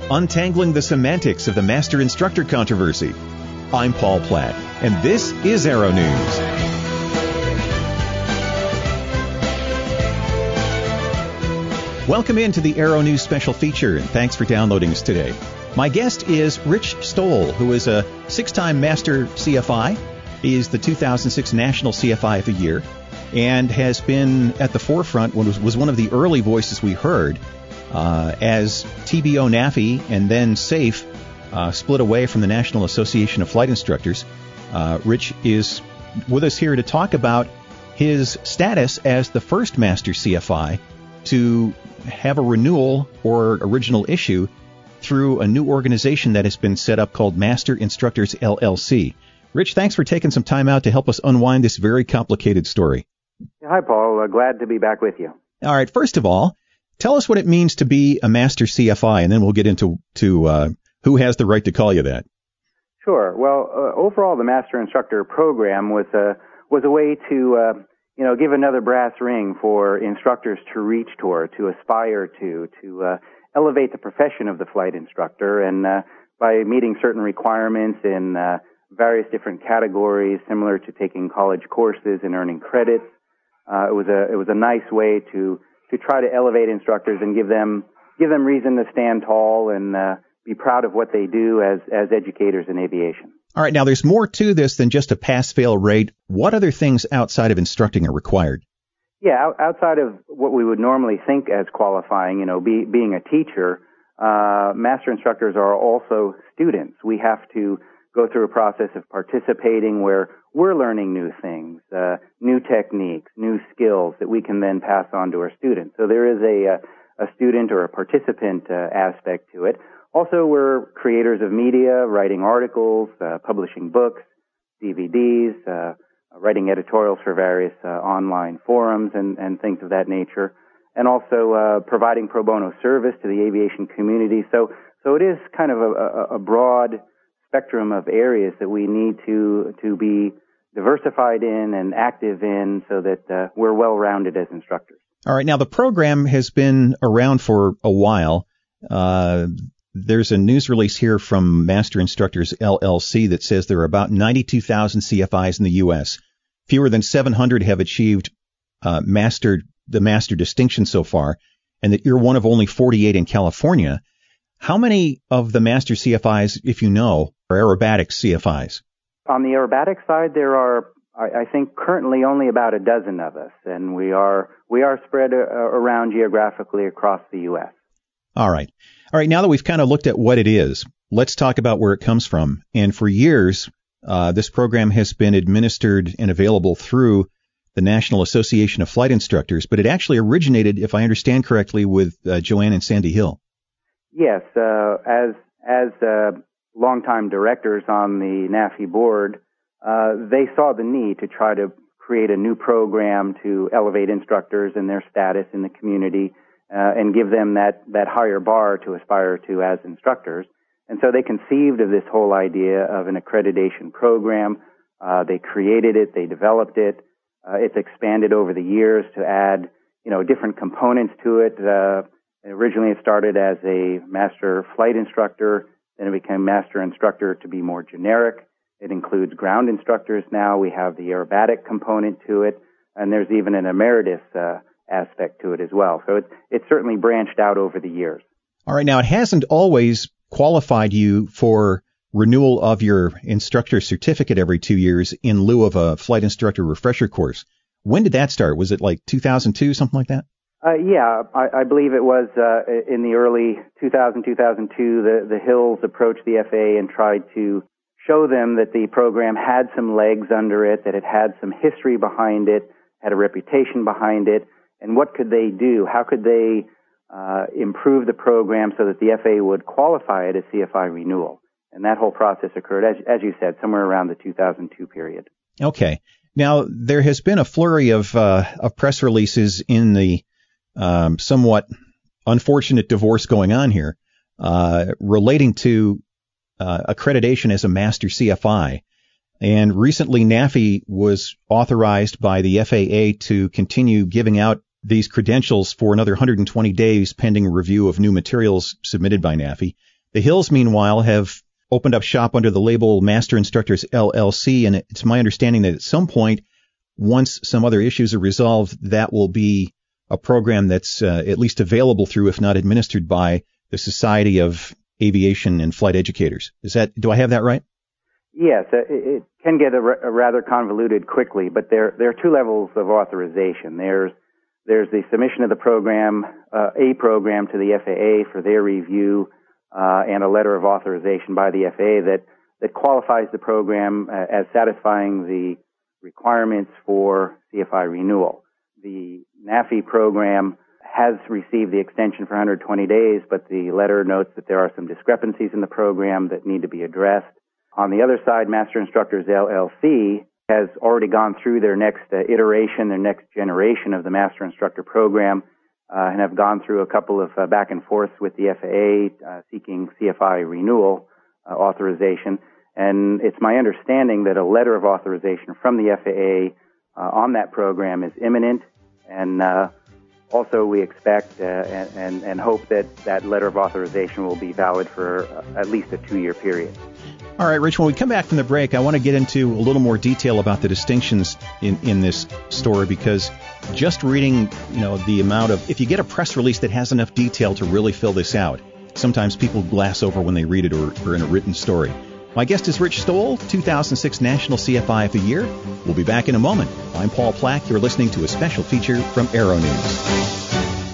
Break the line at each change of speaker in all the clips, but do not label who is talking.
untangling the semantics of the master instructor controversy. I'm Paul Platt, and this is Aero News. Welcome into the Aero News special feature, and thanks for downloading us today. My guest is Rich Stoll, who is a six-time Master CFI. He is the 2006 National CFI of the Year and has been at the forefront, was one of the early voices we heard as TBO NAFI and then SAFE split away from the National Association of Flight Instructors. Rich is with us here to talk about his status as the first Master CFI to have a renewal or original issue through a new organization that has been set up called Master Instructors LLC. Rich, thanks for taking some time out to help us unwind this very complicated story.
Hi, Paul. Glad to be back with you.
All right. First of all, tell us what it means to be a Master CFI, and then we'll get into who has the right to call you that.
Sure. Well, overall, the Master Instructor program was a way to give another brass ring for instructors to reach toward, to aspire to elevate the profession of the flight instructor, and by meeting certain requirements in various different categories, similar to taking college courses and earning credits. It was a nice way to try to elevate instructors and give them reason to stand tall and be proud of what they do as educators in aviation.
All right, now there's more to this than just a pass-fail rate. What other things outside of instructing are required?
Yeah, outside of what we would normally think as qualifying, being a teacher, master instructors are also students. We have to go through a process of participating where we're learning new things, new techniques, new skills that we can then pass on to our students. So there is a student or a participant aspect to it. Also, we're creators of media, writing articles, publishing books, DVDs, writing editorials for various online forums and things of that nature, and also providing pro bono service to the aviation community. So it is kind of a broad spectrum of areas that we need to be diversified in and active in so that we're well-rounded as instructors.
All right. Now, the program has been around for a while. There's a news release here from Master Instructors LLC that says there are about 92,000 CFIs in the U.S. Fewer than 700 have achieved the master distinction so far, and that you're one of only 48 in California. How many of the Master CFIs, if you know, are aerobatics CFIs?
On the aerobatic side, there are, I think, currently only about a dozen of us, and we are spread around geographically across the U.S.
All right. Now that we've kind of looked at what it is, let's talk about where it comes from. And for years, this program has been administered and available through the National Association of Flight Instructors, but it actually originated, if I understand correctly, with Joanne and Sandy Hill. Yes,
as longtime directors on the NAFI board, they saw the need to try to create a new program to elevate instructors and their status in the community and give them that higher bar to aspire to as instructors. And so they conceived of this whole idea of an accreditation program. They created it, they developed it. It's expanded over the years to add, different components to it. Originally it started as a master flight instructor, then it became master instructor to be more generic. It includes ground instructors now. We have the aerobatic component to it, and there's even an emeritus aspect to it as well. So it's certainly branched out over the years.
All right. Now, it hasn't always qualified you for renewal of your instructor certificate every 2 years in lieu of a flight instructor refresher course. When did that start? Was it like 2002, something like that?
Yeah, I believe it was in the early 2002. The Hills approached the FAA and tried to show them that the program had some legs under it, that it had some history behind it, had a reputation behind it, and what could they do? How could they improve the program so that the FAA would qualify it as CFI renewal? And that whole process occurred, as you said, somewhere around the 2002 period.
Okay. Now, there has been a flurry of press releases in the somewhat unfortunate divorce going on here relating to accreditation as a master CFI. And recently, NAFI was authorized by the FAA to continue giving out these credentials for another 120 days pending review of new materials submitted by NAFI. The Hills, meanwhile, have opened up shop under the label Master Instructors LLC, and it's my understanding that at some point, once some other issues are resolved, that will be a program that's at least available through, if not administered by, the Society of Aviation and Flight Educators. Do I have that right?
Yes, it can get a rather convoluted quickly, but there are two levels of authorization. There's the submission of the program, a program to the FAA for their review, and a letter of authorization by the FAA that qualifies the program as satisfying the requirements for CFI renewal. The NAFI program has received the extension for 120 days, but the letter notes that there are some discrepancies in the program that need to be addressed. On the other side, Master Instructors LLC has already gone through their next iteration, their next generation of the Master Instructor program, and have gone through a couple of back and forths with the FAA seeking CFI renewal authorization. And it's my understanding that a letter of authorization from the FAA on that program is imminent, and also we expect and hope that that letter of authorization will be valid for at least a 2-year period.
All right, Rich, when we come back from the break, I want to get into a little more detail about the distinctions in this story, because just reading, the amount of, if you get a press release that has enough detail to really fill this out, sometimes people glass over when they read it or in a written story. My guest is Rich Stoll, 2006 National CFI of the Year. We'll be back in a moment. I'm Paul Plack. You're listening to a special feature from Aero News.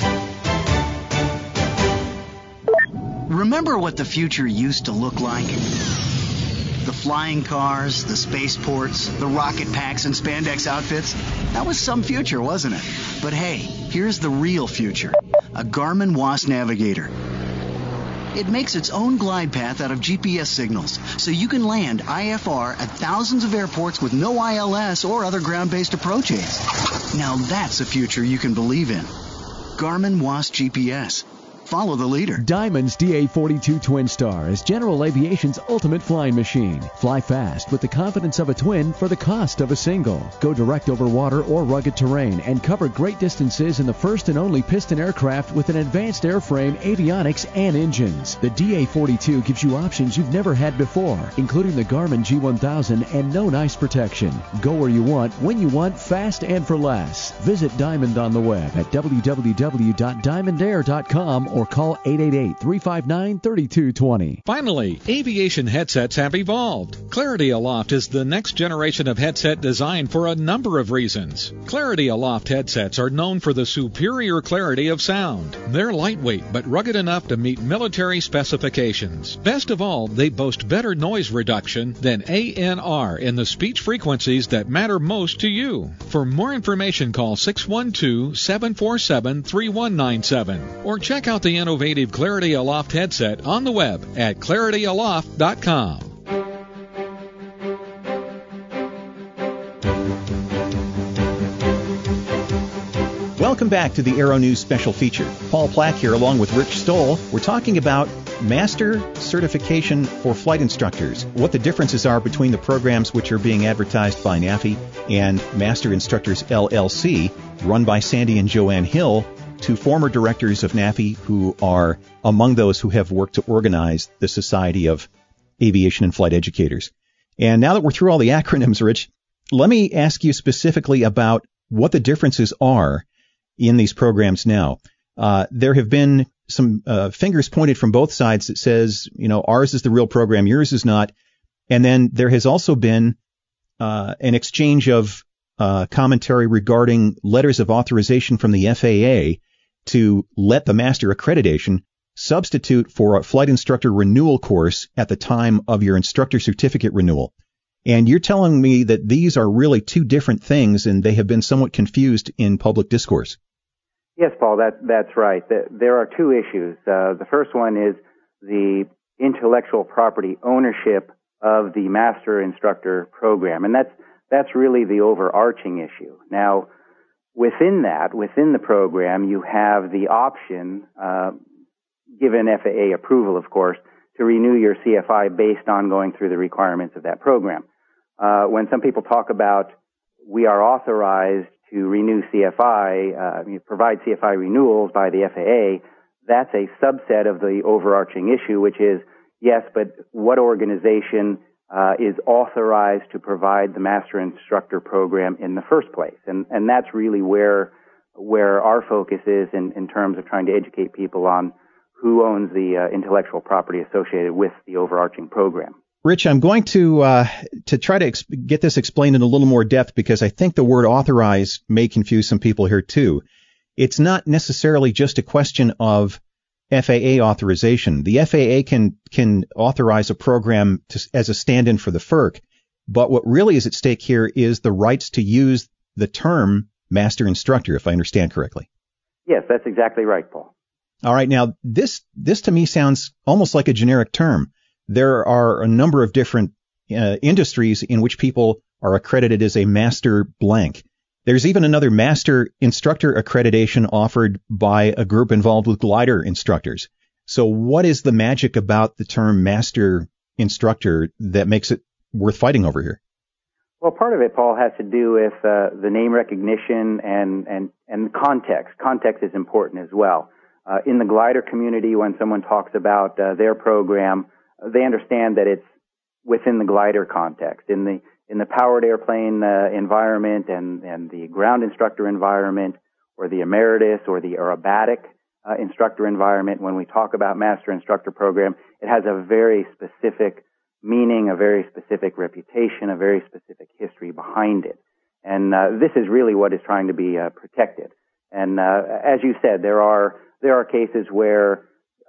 Remember what the future used to look like? The flying cars, the spaceports, the rocket packs and spandex outfits. That was some future, wasn't it? But hey, here's the real future. A Garmin WAAS Navigator. It makes its own glide path out of GPS signals, so you can land IFR at thousands of airports with no ILS or other ground-based approach aids. Now that's a future you can believe in. Garmin WAAS GPS. Follow the leader.
Diamond's DA-42 Twin Star is General Aviation's ultimate flying machine. Fly fast with the confidence of a twin for the cost of a single. Go direct over water or rugged terrain and cover great distances in the first and only piston aircraft with an advanced airframe, avionics, and engines. The DA-42 gives you options you've never had before, including the Garmin G1000 and no ice protection. Go where you want, when you want, fast and for less. Visit Diamond on the web at www.diamondair.com or call 888-359-3220.
Finally, aviation headsets have evolved. Clarity Aloft is the next generation of headset designed for a number of reasons. Clarity Aloft headsets are known for the superior clarity of sound. They're lightweight but rugged enough to meet military specifications. Best of all, they boast better noise reduction than ANR in the speech frequencies that matter most to you. For more information, call 612-747-3197 or check out the innovative Clarity Aloft headset on the web at clarityaloft.com.
Welcome back to the Aero News special feature. Paul Plack here along with Rich Stoll. We're talking about Master Certification for Flight Instructors, what the differences are between the programs which are being advertised by NAFI and Master Instructors LLC, run by Sandy and Joanne Hill, two former directors of NAFI who are among those who have worked to organize the Society of Aviation and Flight Educators. And now that we're through all the acronyms, Rich, let me ask you specifically about what the differences are in these programs now. There have been some fingers pointed from both sides that says, ours is the real program, yours is not. And then there has also been an exchange of commentary regarding letters of authorization from the FAA to let the master accreditation substitute for a flight instructor renewal course at the time of your instructor certificate renewal. And you're telling me that these are really two different things and they have been somewhat confused in public discourse.
Yes, Paul, that's right. There are two issues. The first one is the intellectual property ownership of the master instructor program, and that's really the overarching issue. Now, within the program, you have the option, given FAA approval, of course, to renew your CFI based on going through the requirements of that program. When some people talk about we are authorized to renew CFI, provide CFI renewals by the FAA, that's a subset of the overarching issue, which is, yes, but what organization is authorized to provide the master instructor program in the first place? And that's really where our focus is in terms of trying to educate people on who owns the intellectual property associated with the overarching program.
Rich, I'm going to try to get this explained in a little more depth because I think the word authorize may confuse some people here too. It's not necessarily just a question of FAA authorization. The FAA can authorize a program as a stand-in for the FERC, but what really is at stake here is the rights to use the term master instructor, if I understand correctly.
Yes, that's exactly right, Paul.
All right. Now, this to me sounds almost like a generic term. There are a number of different industries in which people are accredited as a master blank. There's even another master instructor accreditation offered by a group involved with glider instructors. So what is the magic about the term master instructor that makes it worth fighting over here?
Well, part of it, Paul, has to do with the name recognition and context. Context is important as well. In the glider community, when someone talks about their program, they understand that it's within the glider context. In the powered airplane environment and the ground instructor environment, or the emeritus or the aerobatic instructor environment, when we talk about master instructor program, it has a very specific meaning, a very specific reputation, a very specific history behind it. And this is really what is trying to be protected. And as you said, there are cases where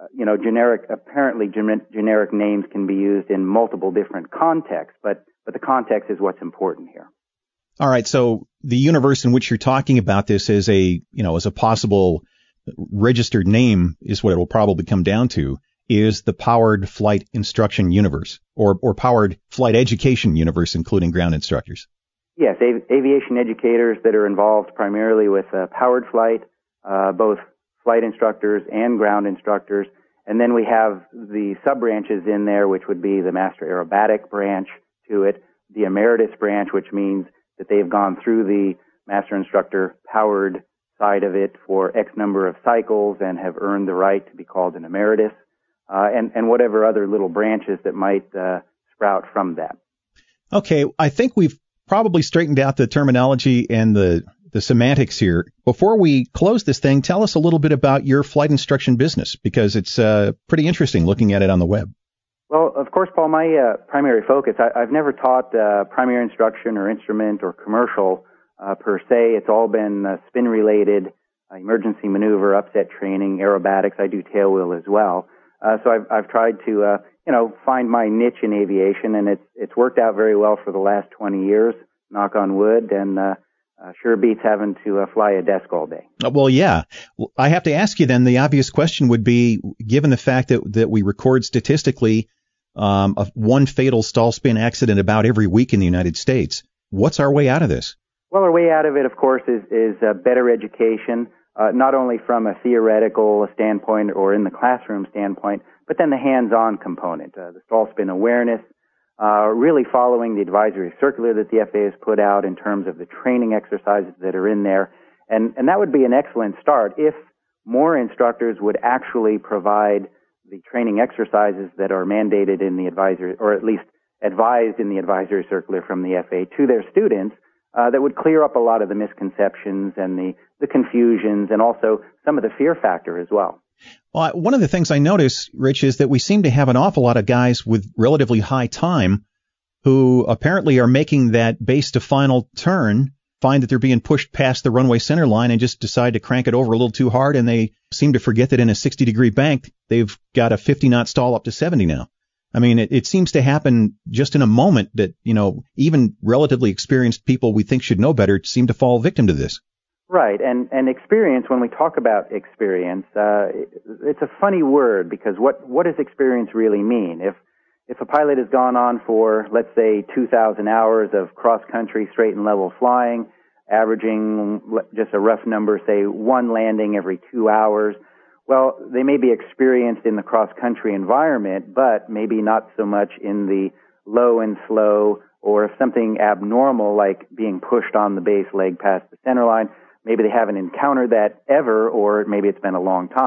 apparently generic names can be used in multiple different contexts, but the context is what's important here.
All right. So the universe in which you're talking about this as a possible registered name is what it will probably come down to, is the powered flight instruction universe or powered flight education universe, including ground instructors.
Yes, aviation educators that are involved primarily with powered flight, both flight instructors and ground instructors. And then we have the sub-branches in there, which would be the master aerobatic branch to it, the emeritus branch, which means that they've gone through the master instructor powered side of it for X number of cycles and have earned the right to be called an emeritus, and whatever other little branches that might sprout from that. Okay,
I think we've probably straightened out the terminology and the semantics here. Before we close this thing, tell us a little bit about your flight instruction business, because it's pretty interesting looking at it on the web.
Well, of course, Paul, my primary focus, I've never taught primary instruction or instrument or commercial per se. It's all been spin-related, emergency maneuver, upset training, aerobatics. I do tailwheel as well. So I've tried to, find my niche in aviation, and it's worked out very well for the last 20 years, knock on wood, and sure beats having to fly a desk all day.
Well, yeah. I have to ask you then, the obvious question would be, given the fact that we record statistically one fatal stall spin accident about every week in the United States, what's our way out of this?
Well, our way out of it, of course, is better education, not only from a theoretical standpoint or in the classroom standpoint, but then the hands-on component, the stall spin awareness, really following the advisory circular that the FAA has put out in terms of the training exercises that are in there. And that would be an excellent start if more instructors would actually provide the training exercises that are mandated in the advisory, or at least advised in the advisory circular from the FAA to their students, that would clear up a lot of the misconceptions and the confusions and also some of the fear factor as well.
Well, one of the things I notice, Rich, is that we seem to have an awful lot of guys with relatively high time who apparently are making that base to final turn, find that they're being pushed past the runway center line and just decide to crank it over a little too hard, and they seem to forget that in a 60-degree bank, they've got a 50-knot stall up to 70 now. I mean, it seems to happen just in a moment that, even relatively experienced people we think should know better seem to fall victim to this.
Right, and experience, when we talk about experience, it's a funny word, because what does experience really mean? If a pilot has gone on for, let's say, 2,000 hours of cross-country straight and level flying, averaging just a rough number, say, one landing every 2 hours, well, they may be experienced in the cross-country environment, but maybe not so much in the low and slow, or if something abnormal like being pushed on the base leg past the center line, maybe they haven't encountered that ever, or maybe it's been a long time,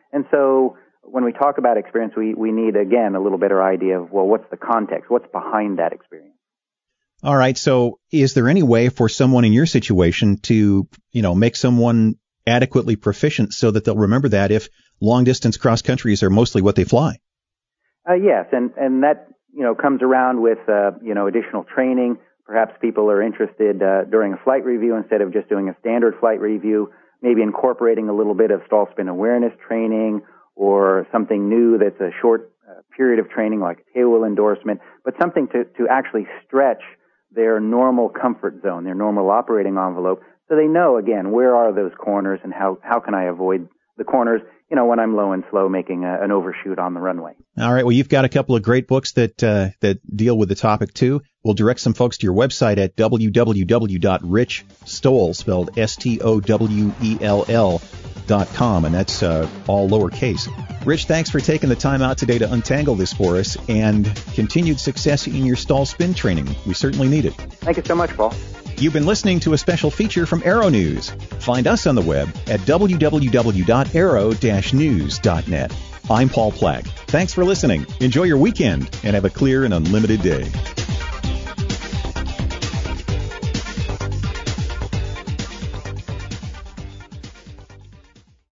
And so when we talk about experience, we need, again, a little better idea of, well, what's the context? What's behind that experience?
All right. So is there any way for someone in your situation to, make someone adequately proficient so that they'll remember that if long-distance cross-countries are mostly what they fly?
Yes, and that, comes around with, additional training. Perhaps people are interested during a flight review, instead of just doing a standard flight review, maybe incorporating a little bit of stall spin awareness training or something new that's a short period of training like a tailwheel endorsement, but something to actually stretch their normal comfort zone, their normal operating envelope, so they know, again, where are those corners and how can I avoid the corners, when I'm low and slow making an overshoot on the runway. All
right. Well, you've got a couple of great books that deal with the topic, too. We'll direct some folks to your website at www.richstoll, spelled STOWELL.com, and that's all lowercase. Rich, thanks for taking the time out today to untangle this for us, and continued success in your stall spin training. We certainly need it.
Thank you so much, Paul.
You've been listening to a special feature from Aero News. Find us on the web at www.aero-news.net. I'm Paul Plack. Thanks for listening. Enjoy your weekend and have a clear and unlimited day.